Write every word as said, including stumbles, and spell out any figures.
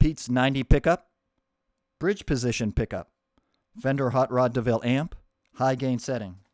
Pete's ninety pickup, bridge position pickup, Fender Hot Rod DeVille amp, high gain setting.